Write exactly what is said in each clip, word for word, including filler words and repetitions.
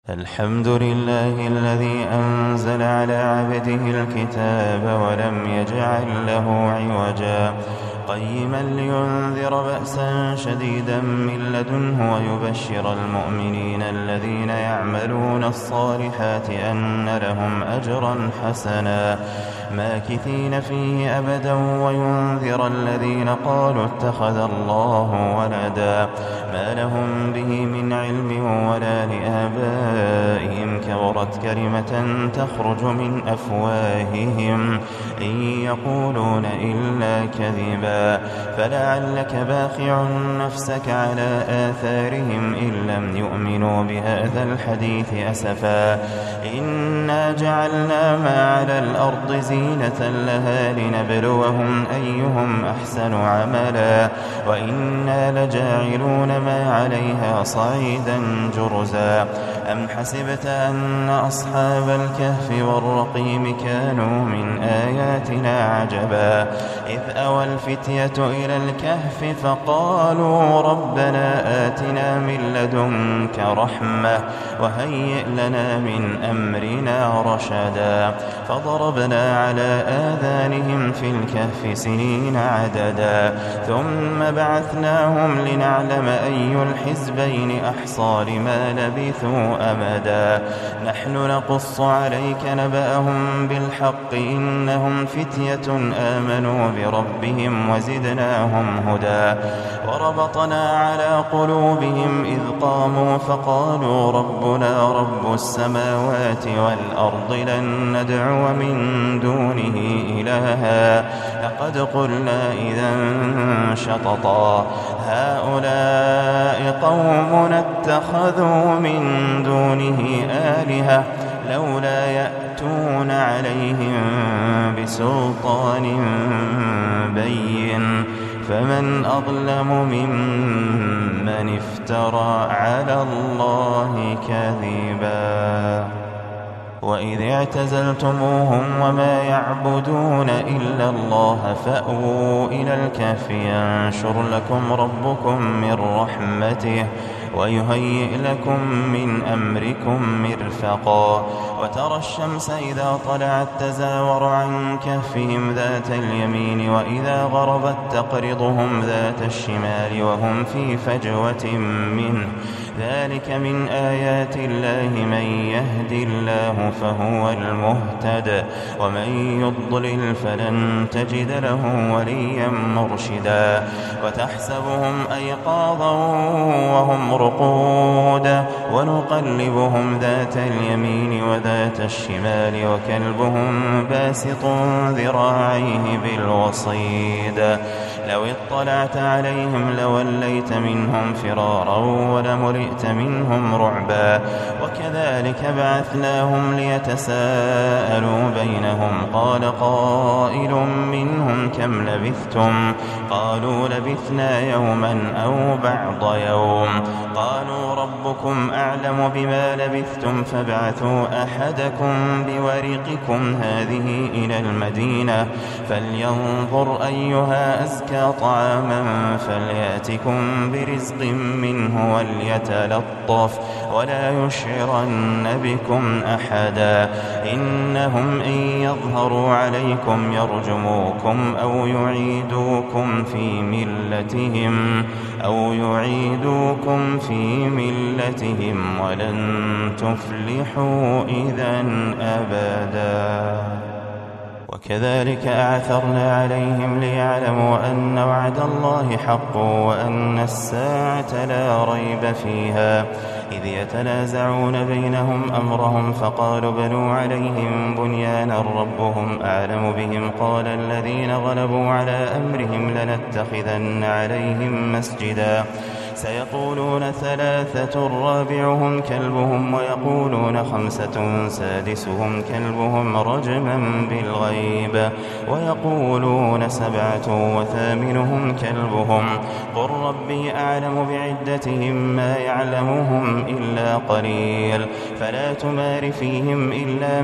الحمد لله الذي أنزل على عبده الكتاب ولم يجعل له عوجا قيما لينذر بأسا شديدا من لدنه ويبشر المؤمنين الذين يعملون الصالحات أن لهم أجرا حسنا ماكثين فيه أبدا وينذر الذين قالوا اتخذ الله ولدا ما لهم به من علم ولا لآبائهم كبرت كلمة تخرج من أفواههم إن يقولون إلا كذبا فلعلك باخع نفسك على آثارهم إن لم يؤمنوا بهذا الحديث أسفا إنا جعلنا ما على الأرض زينة لها لنبلوهم أيهم أحسن عملا وإنا لجاعلون ما عليها صعيدا جرزا أم حسبت أن أصحاب الكهف والرقيم كانوا من آياتنا عجبا إذ أوى الفتية إلى الكهف فقالوا ربنا آتنا من لدنك رحمة وهيئ لنا من أمرنا رشدا فضربنا على آذانهم في الكهف سنين عددا ثم بعثناهم لنعلم أي الحزبين أحصى لما لبثوا أمدا نحن نقص عليك نبأهم بالحق إنهم فتية آمنوا بربهم وزدناهم هدى وربطنا على قلوبهم إذ قاموا فقالوا ربنا رب السماوات والأرض لن ندعو من دونه إلها لقد قلنا إذا شططا هؤلاء قوم اتخذوا من دونه آلهة لولا يأتون عليهم بسلطان بين فمن أظلم ممن افترى على الله كذبا وإذ اعتزلتموهم وما يعبدون إلا الله فأووا إلى الكهف ينشر لكم ربكم من رحمته ويهيئ لكم من أمركم مرفقا وترى الشمس إذا طلعت تزاور عن كهفهم ذات اليمين وإذا غربت تقرضهم ذات الشمال وهم في فجوة منه ذلك من آيات الله من يهد الله فهو المهتد ومن يضلل فلن تجد له وليا مرشدا وتحسبهم أيقاظا وهم رقود ونقلبهم ذات اليمين وذات الشمال وكلبهم باسط ذراعيه بالوصيد لو اطلعت عليهم لوليت منهم فرارا ولملئت منهم رعبا وكذلك بعثناهم ليتساءلوا بينهم قال قائل منهم كم لبثتم قالوا لبثنا يوما أو بعض يوم قالوا ربكم أعلم بما لبثتم فابعثوا أحدكم بورقكم هذه إلى المدينة فلينظر أيها أزكى طعاما فليأتكم برزق منه وليتلطف ولا يشعرن بكم أحدا إنهم إن يظهروا عليكم يرجموكم أو يعيدوكم في ملتهم أو يعيدوكم في ملتهم ولن تفلحوا إذا أبدا وكذلك أعثرنا عليهم ليعلموا أن وعد الله حق وأن الساعة لا ريب فيها إذ يتنازعون بينهم أمرهم فقالوا بنوا عليهم بنيانا ربهم أعلم بهم قال الذين غلبوا على أمرهم لنتخذن عليهم مسجدا سيقولون ثلاثة رابعهم كلبهم ويقولون خمسة سادسهم كلبهم رجما بالغيب ويقولون سبعة وثامنهم كلبهم قل ربي أعلم بعدتهم ما يعلمهم إلا قليل فلا تمار فيهم إلا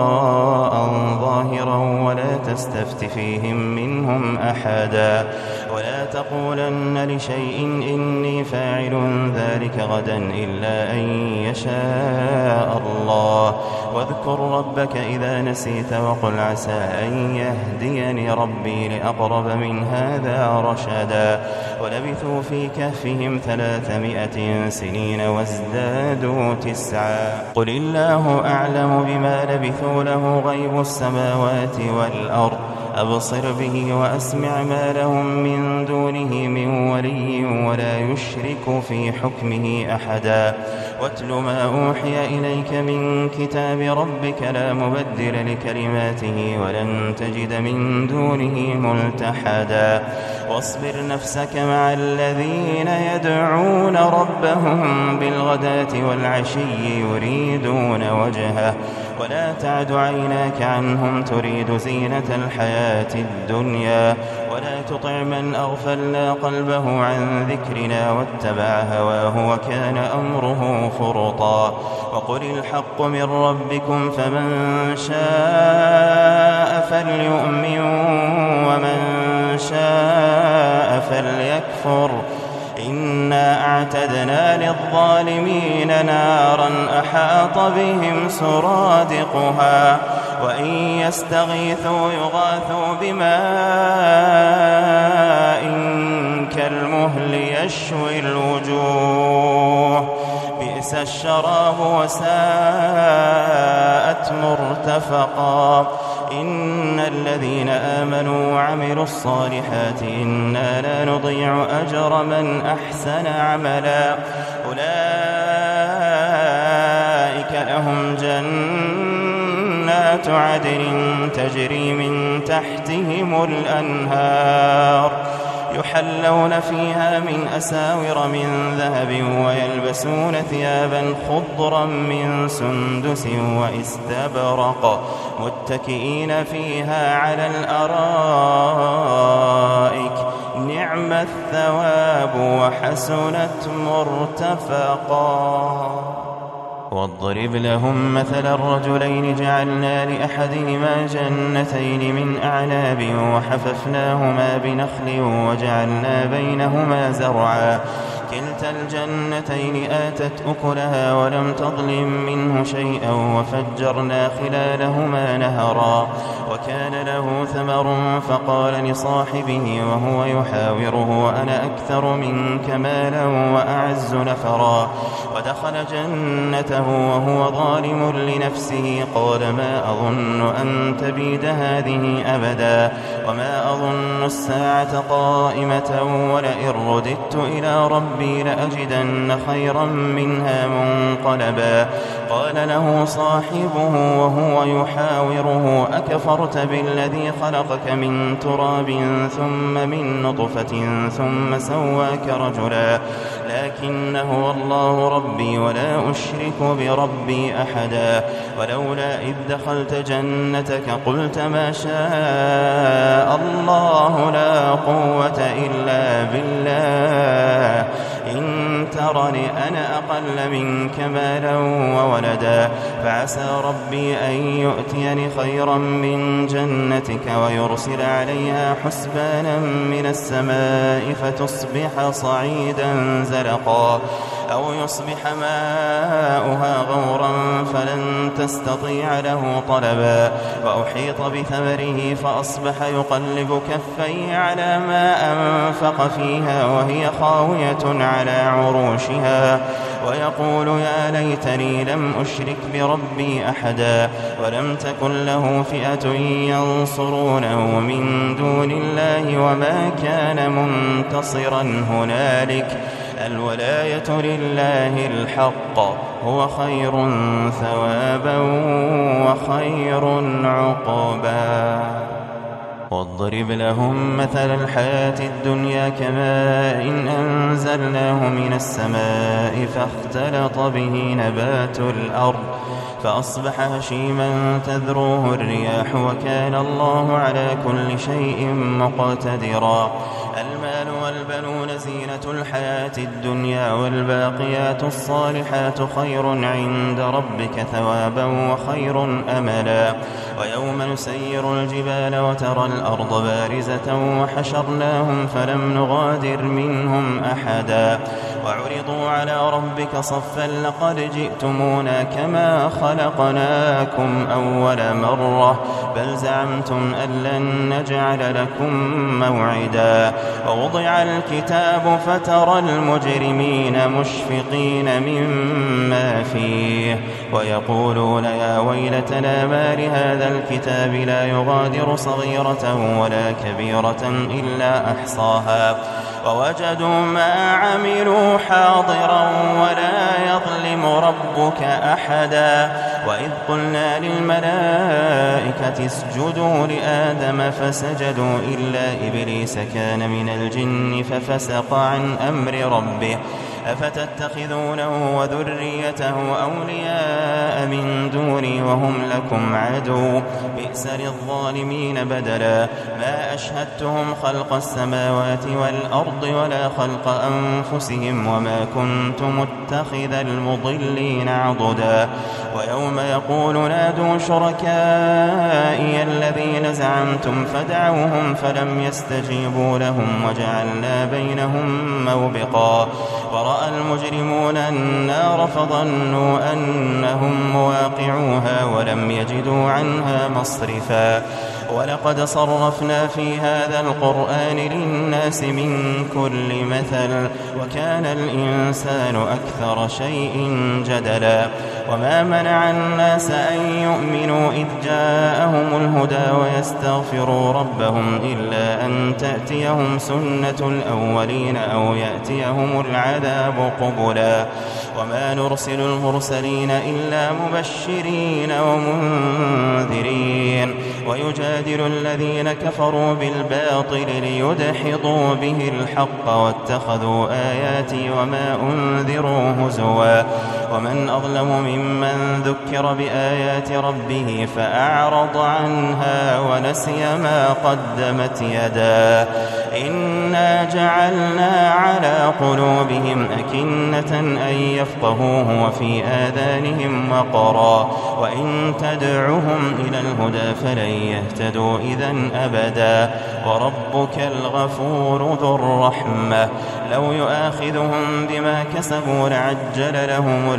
مراء ظاهرا ولا تستفت فيهم منهم أحدا ولا تقولن لشيء إني فاعل ذلك غدا إلا أن يشاء الله واذكر ربك إذا نسيت وقل عسى أن يهديني ربي لأقرب من هذا رشدا ولبثوا في كهفهم ثلاثمائة سنين وازدادوا تسعا قل الله أعلم بما لبثوا له غيب السماوات والأرض أبصر به وأسمع ما لهم من دونه من ولي ولا يشرك في حكمه أحدا واتل ما أوحي إليك من كتاب ربك لا مبدل لكلماته ولن تجد من دونه ملتحدا واصبر نفسك مع الذين يدعون ربهم بالغداة والعشي يريدون وجهه ولا تعد عيناك عنهم تريد زينة الحياة الدنيا ولا تطع من أغفلنا قلبه عن ذكرنا واتبع هواه وكان أمره فرطا وقل الحق من ربكم فمن شاء فليؤمن ومن شاء فليكفر إنا أعتدنا للظالمين نارا أحاط بهم سرادقها وإن يستغيثوا يغاثوا بماء كالمهل يشوي الوجوه بئس الشراب وساءت مرتفقا إن الذين آمنوا وعملوا الصالحات إنا لا نضيع أجر من أحسن عملا أولئك لهم جنات عدن تجري من تحتهم الأنهار يحلون فيها من أساور من ذهب ويلبسون ثيابا خضرا من سندس واستبرق متكئين فيها على الأرائك نعم الثواب وحسنت مرتفقا واضرب لهم مثل الرجلين جعلنا لأحدهما جنتين من أعناب وحففناهما بنخل وجعلنا بينهما زرعا كلتا الجنتين آتت أكلها ولم تظلم منه شيئا وفجرنا خلالهما نهرا وكان له ثمر فقال لصاحبه وهو يحاوره أنا أكثر منك مالا وأعز نفرا ودخل جنته وهو ظالم لنفسه قال ما أظن أن تبيد هذه أبدا وما أظن الساعة قائمة ولئن رددت إلى ربي لأجدن خيرا منها منقلبا قال له صاحبه وهو يحاوره أكفرت بالذي خلقك من تراب ثم من نطفة ثم سواك رجلا لكن هو الله ربي ولا أشرك بربي أحدا ولولا إذ دخلت جنتك قلت ما شاء الله لا قوة إلا بالله إن ترني أنا أقل منك مالا وولدا فعسى ربي أن يؤتيني خيرا من جنتك ويرسل عليها حسبانا من السماء فتصبح صعيدا زلقا أو يصبح ماؤها غورا فلن تستطيع له طلبا وأحيط بثمره فأصبح يقلب كفيه على ما أنفق فيها وهي خاوية على عروشها ويقول يا ليتني لم أشرك بربي أحدا ولم تكن له فئة ينصرونه من دون الله وما كان منتصرا هنالك الولاية لله الحق هو خير ثوابا وخير عقبا واضرب لهم مثل الحياة الدنيا كماء إن أنزلناه من السماء فاختلط به نبات الأرض فأصبح هشيما تذروه الرياح وكان الله على كل شيء مقتدرا المال والبنون زينة الحياة الدنيا والباقيات الصالحات خير عند ربك ثوابا وخير أملا. ويوم نسير الجبال وترى الأرض بارزة وحشرناهم فلم نغادر منهم أحدا وعرضوا على ربك صفا لقد جئتمونا كما خلقناكم أول مرة بل زعمتم أن لن نجعل لكم موعدا. ووضع الكتاب فترى المجرمين مشفقين مما فيه ويقولون يا ويلتنا ما لهذا الكتاب لا يغادر صغيرة ولا كبيرة إلا أحصاها ووجدوا ما عملوا حاضرا ولا يظلم ربك أحدا. وإذ قلنا للملائكة اسجدوا لآدم فسجدوا إلا إبليس كان من الجن ففسق عن أمر ربه أفتتخذونه وذريته أولياء من دوني وهم لكم عدو بئس للظالمين بدلا. ما أشهدتهم خلق السماوات والأرض ولا خلق أنفسهم وما كنت متخذ المضلين عضدا. ويوم يقول نادوا شركائي الذين زعمتم فدعوهم فلم يستجيبوا لهم وجعلنا بينهم موبقا. ورأى المجرمون النار فظنوا أنهم مواقعوها ولم يجدوا عنها مصرفا. ولقد صرفنا في هذا القرآن للناس من كل مثل وكان الإنسان أكثر شيء جدلا. وما منع الناس أن يؤمنوا إذ جاءهم الهدى ويستغفروا ربهم إلا أن تأتيهم سنة الأولين أو يأتيهم العذاب قبلا. وما نرسل المرسلين إلا مبشرين ومنذرين ويجادل الذين كفروا بالباطل ليدحضوا به الحق واتخذوا آياتي وما أنذروا هزوا. ومن أظلم ممن ذكر بآيات ربه فأعرض عنها ونسي ما قدمت يداه إنا جعلنا على قلوبهم أكنة أن يفقهوه وفي آذانهم وقرا وإن تدعهم إلى الهدى فلن يهتدوا إذن أبدا. وربك الغفور ذو الرحمة لو يؤاخذهم بما كسبوا لعجل لهم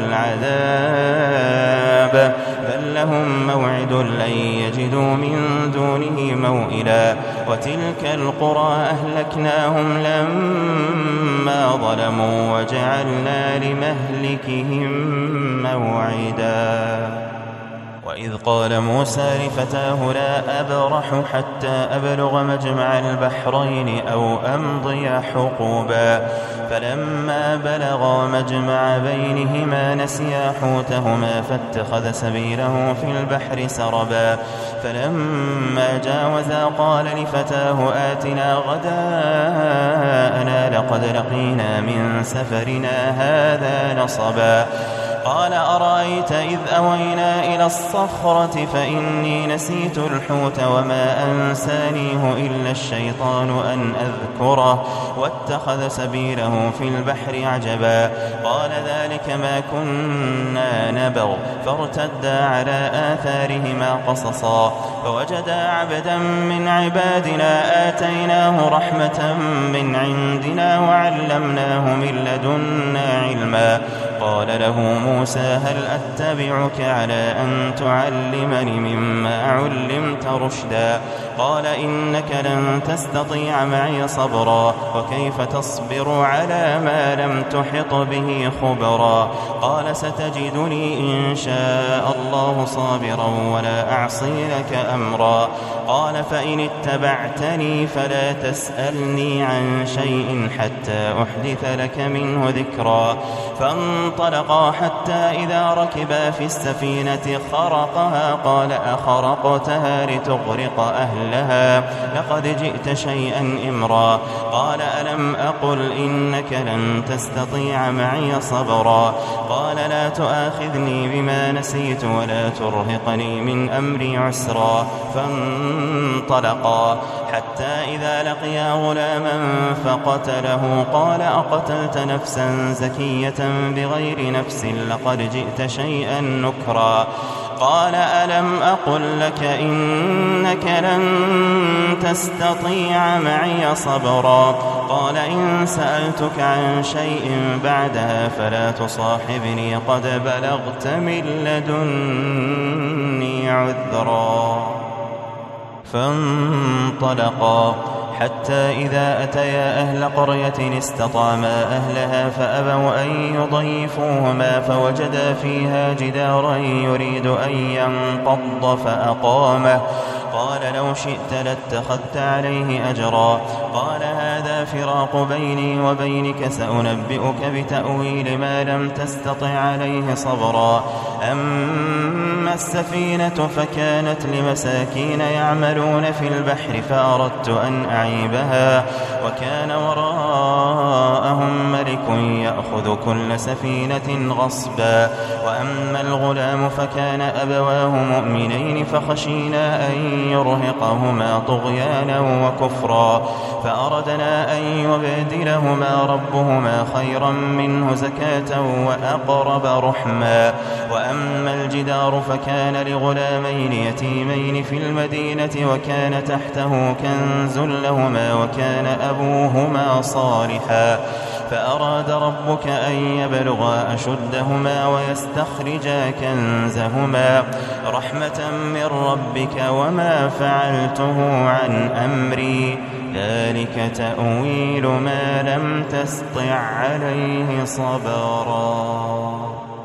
العذاب بل لهم موعد لن يجدوا من دونه موئلا. وتلك القرى أهلكناهم لما ظلموا وجعلنا لمهلكهم موعدا. وإذ قال موسى لفتاه لا أبرح حتى أبلغ مجمع البحرين أو أمضي حقوبا فلما بلغا مجمع بينهما نسيا حوتهما فاتخذ سبيله في البحر سربا. فلما جاوزا قال لفتاه آتنا غداءنا لقد لقينا من سفرنا هذا نصبا. قال أرأيت إذ أوينا إلى الصخرة فإني نسيت الحوت وما أنسانيه إلا الشيطان أن أذكره واتخذ سبيله في البحر عجبا. قال ذلك ما كنا نبغ فارتدا على آثارهما قصصا فوجدا عبدا من عبادنا آتيناه رحمة من عندنا وعلمناه من لدنا علما. قال له موسى هل أتبعك على أن تعلمني مما علمت رشدا. قال إنك لن تستطيع معي صبرا وكيف تصبر على ما لم تحط به خبرا. قال ستجدني إن شاء الله صابرا ولا أعصي لك أمرا. قال فإن اتبعتني فلا تسألني عن شيء حتى أحدث لك منه ذكرا. فانطلقا حتى إذا ركبا في السفينة خرقها قال أخرقتها لتغرق أهلها لها لقد جئت شيئا إمرا قال ألم أقل إنك لن تستطيع معي صبرا قال لا تؤاخذني بما نسيت ولا ترهقني من أمري عسرا فانطلقا حتى إذا لقيا غلاما فقتله قال أقتلت نفسا زكية بغير نفس لقد جئت شيئا نكرا قال ألم أقل لك إنك لن تستطيع معي صبرا قال إن سألتك عن شيء بعدها فلا تصاحبني قد بلغت من لدني عذرا فانطلقا حتى إذا أتيا أهل قرية استطعما أهلها فأبوا أن يضيفوهما فوجدا فيها جدارا يريد أن ينقض فأقامه قال لو شئت لاتخذت عليه أجرا قال هذا فراق بيني وبينك سأنبئك بتأويل ما لم تستطع عليه صبرا أما السفينة فكانت لمساكين يعملون في البحر فأردت أن أعيبها وكان وراءهم ملك يأخذ كل سفينة غصبا وأما الغلام فكان أبواه مؤمنين فخشينا أن يرهقهما طغيانا وكفرا فأردنا أن يبدلهما ربهما خيرا منه زكاة وأقرب رحما وأما الجدار فكان لغلامين يتيمين في المدينة وكان تحته كنز لهما وكان أبوهما صالحا فأراد ربك أن يبلغا أشدهما ويستخرجا كنزهما رحمة من ربك وما فعلته عن أمري ذلك تأويل ما لم تسطع عليه صبرا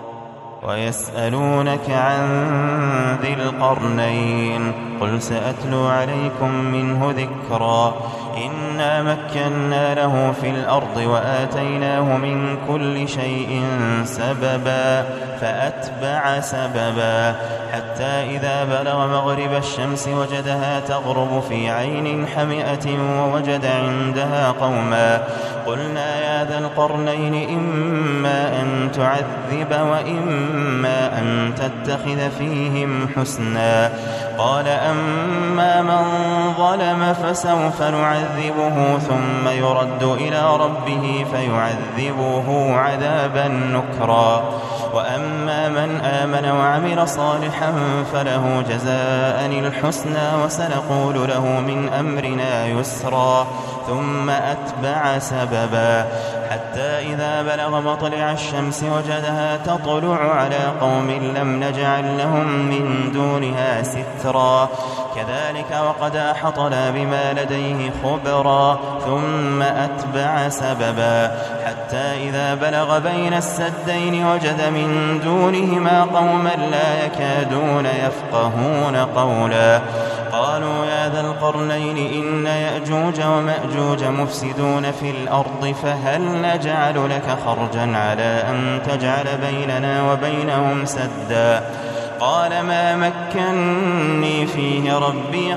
ويسألونك عن ذي القرنين قل سأتلو عليكم منه ذكرا إنا مكنا له في الأرض وآتيناه من كل شيء سببا فأتبع سببا حتى إذا بلغ مغرب الشمس وجدها تغرب في عين حمئة ووجد عندها قوما قلنا يا ذا القرنين إما أن تعذب وإما أن تتخذ فيهم حسنا قال أما من ظلم فسوف نعذبه ثم يرد إلى ربه فيعذبه عذابا نكرا وأما من آمن وعمل صالحا فله جزاء الحسنى وسنقول له من أمرنا يسرا ثم أتبع سببا حتى إذا بلغ مطلع الشمس وجدها تطلع على قوم لم نجعل لهم من دونها سترا كذلك وقد أحطنا بما لديه خبرا ثم أتبع سببا حتى إذا بلغ بين السدين وجد من دونهما قوما لا يكادون يفقهون قولا قالوا يا ذا القرنين إن يأجوج ومأجوج مفسدون في الأرض فهل نجعل لك خرجا على أن تجعل بيننا وبينهم سدا قال ما مكنني فيه ربي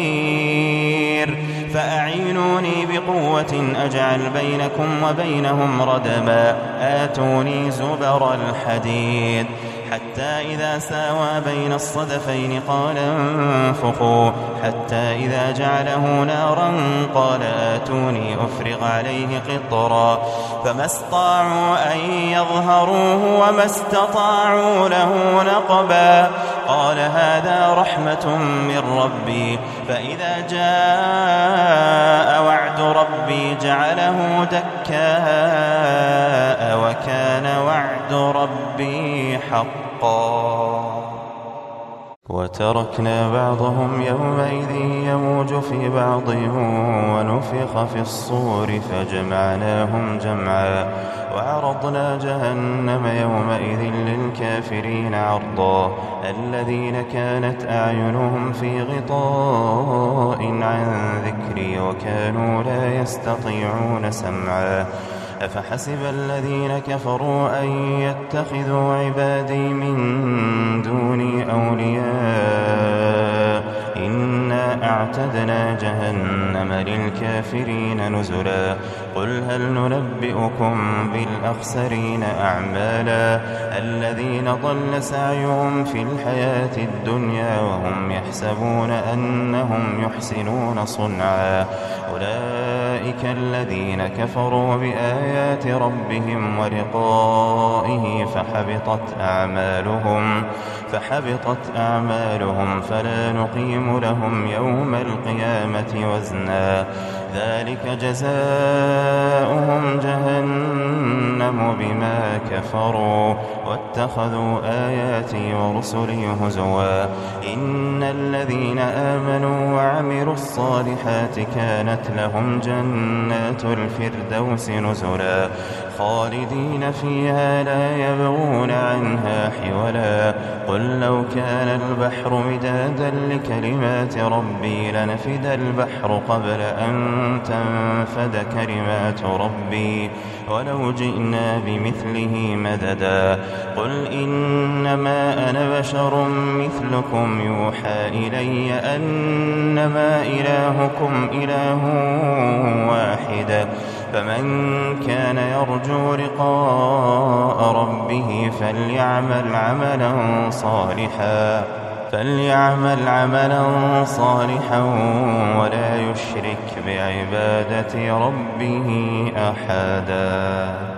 خير فأعينوني بقوة أجعل بينكم وبينهم ردما آتوني زبر الحديد حتى إذا ساوى بين الصدفين قال انفخوا حتى إذا جعله نارا قال آتوني أفرغ عليه قطرا فما استطاعوا أن يظهروه وما استطاعوا له نقبا قال هذا رحمة من ربي فإذا جاء وعد ربي جعله دكاء وكان وعد ربي حقا وتركنا بعضهم يومئذ يموج في بعض ونفخ في الصور فجمعناهم جمعا وعرضنا جهنم يومئذ للكافرين عرضا الذين كانت أعينهم في غطاء عن ذكري وكانوا لا يستطيعون سمعا أفحسب الذين كفروا أن يتخذوا عبادي من دوني أولياء إنا وأعتدنا جهنم للكافرين نزلا قل هل ننبئكم بالأخسرين أعمالا الذين ضل سعيهم في الحياة الدنيا وهم يحسبون أنهم يحسنون صنعا أولئك الذين كفروا بآيات ربهم ولقائه فحبطت أعمالهم فحبطت أعمالهم فلا نقيم لهم يوم القيامة وزنا ذلك جزاؤهم جهنم بما كفروا واتخذوا آياتي ورسلي هزوا إن الذين آمنوا وعملوا الصالحات كانت لهم جنات الفردوس نزلا خالدين فيها لا يبغون عنها حولا قل لو كان البحر مدادا لكلمات ربي لنفد البحر قبل أن تنفد كلمات ربي ولو جئنا بمثله مددا قل إنما أنا بشر مثلكم يوحى إلي أنما إلهكم إله واحد فمن كان يرجو لقاء ربه فليعمل عملا صالحا فليعمل عملا صالحا ولا يشرك بعبادة ربه أحدا.